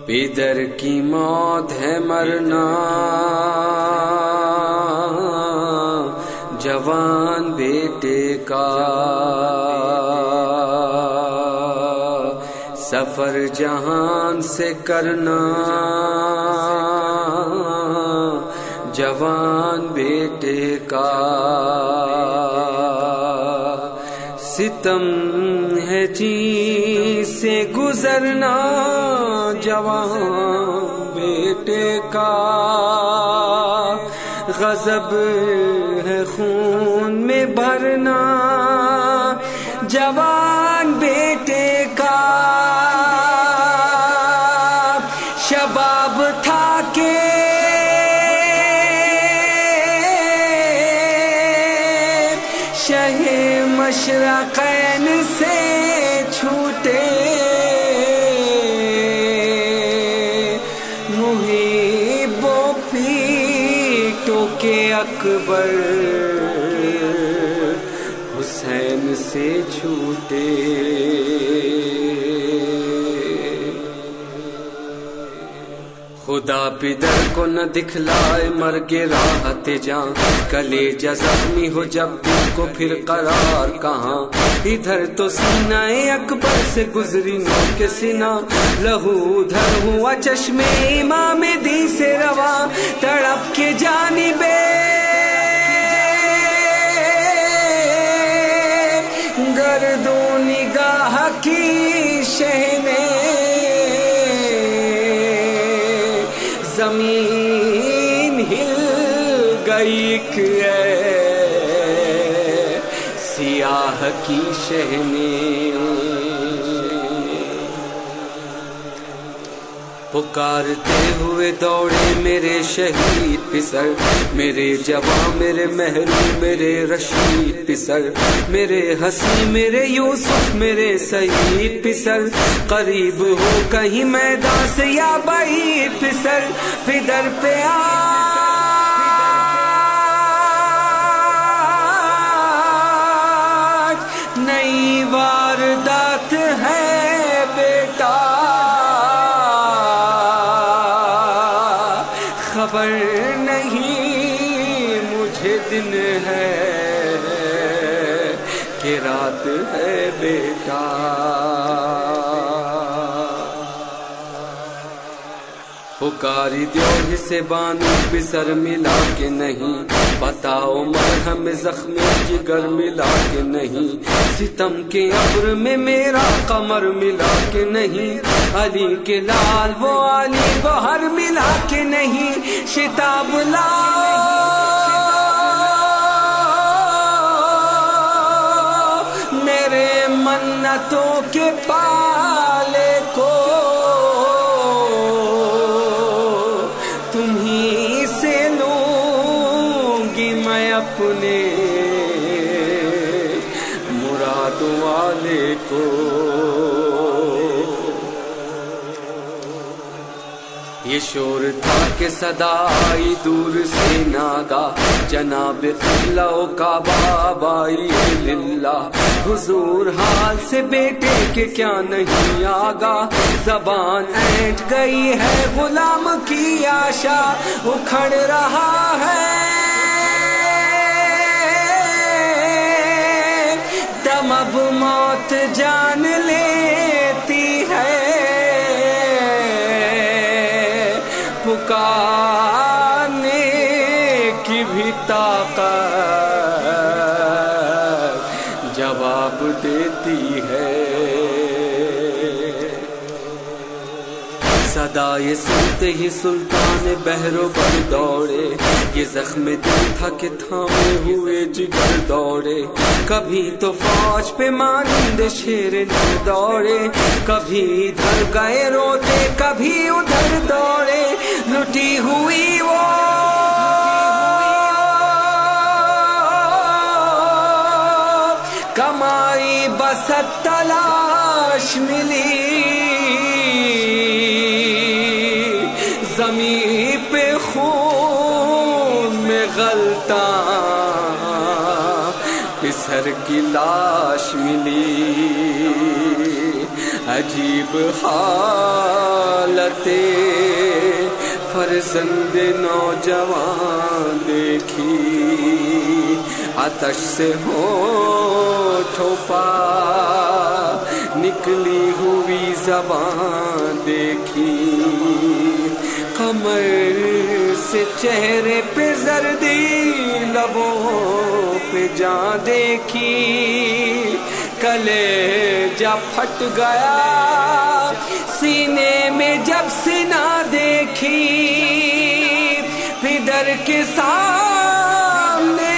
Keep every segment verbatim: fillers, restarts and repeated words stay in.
پیدر کی موت ہے مرنا، جوان بیٹے کا سفر جہان سے کرنا، جوان بیٹے کا ستم ہے جی سے گزرنا، جوان بیٹے کا غضب ہے خون میں بھرنا، جوان بیٹے کا شباب تھا کہ شہ مشرقین سے چھوٹے، محب و پیٹوں کے اکبر حسین سے چھوٹے۔ خدا پدر کو نہ دکھلائے مرگ راحت جان، کلیجہ زخمی ہو جب دل کو پھر قرار کہاں، ادھر تو سینہ اکبر سے گزری نو کے سینہ، لہو ادھر ہوا چشمے امام دی سے رواں، تڑپ کے جانبے گردوں نگاہ کی شہنے، زمین ہل گئی ایک سیاہ کی شہنے، پکارتے ہوئے دوڑے میرے شہید پسر، میرے جواں میرے محروم میرے رشید پسر، میرے حسی میرے یوسف میرے سعید پسر، قریب ہو کہیں میدان سے یا بعید پسر، فدر پہ آج نئی واردات ہے بیٹا، خبر نہیں مجھے دن ہے کہ رات ہے بیٹا، پکاری دیوہ سے بانو بسر ملا کہ نہیں، بتاؤ مرہم زخمی جگر ملا کہ نہیں، ستم کے ابر میں میرا قمر ملا کہ نہیں، علی کے لال وہ علی گوہر ملا کہ نہیں، شتاب لاؤ میرے منتوں کے پالے کو، تمہیں سے لوں گی میں اپنے مراد والے کو، یہ شور تھا کہ صدا آئی دور سے ناگا، جناب قبلہ و کعبہ آئی للہ، حضور حال سے بیٹے کے کیا نہیں آگا، زبان اینٹ گئی ہے غلام کی آشا، اکھڑ رہا ہے دم، اب موت جان لیتی ہے، پکارنے کی بھی طاقت جواب دیتی ہے، صدا یہ سنتے ہی سلطان بحر و بر دوڑے، یہ زخم دل تھا کہ تھامے ہوئے جگر دوڑے، کبھی تو فوج پہ مانند شیر نر دوڑے، کبھی ادھر گئے روتے کبھی ادھر دوڑے، لٹی ہوئی وہ کمائی بس تلاش ملی، زمین پہ خون میں غلطاں پسر کی لاش ملی، عجیب حالت فرزند نوجوان دیکھی، آتش سے ہونٹوں پا نکلی ہوئی زبان دیکھی، کمر سے چہرے پہ زردی، لبوں پہ جان دیکھی، کلیجہ پھٹ گیا سینے میں جب سینہ دیکھی، پدر کے سامنے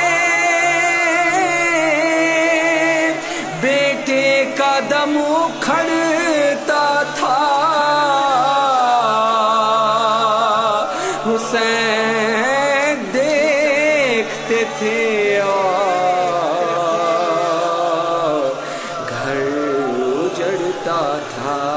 بیٹے کا دم اکھڑتا تھا، حسین دیکھتے تھے اور گھر اجڑتا تھا۔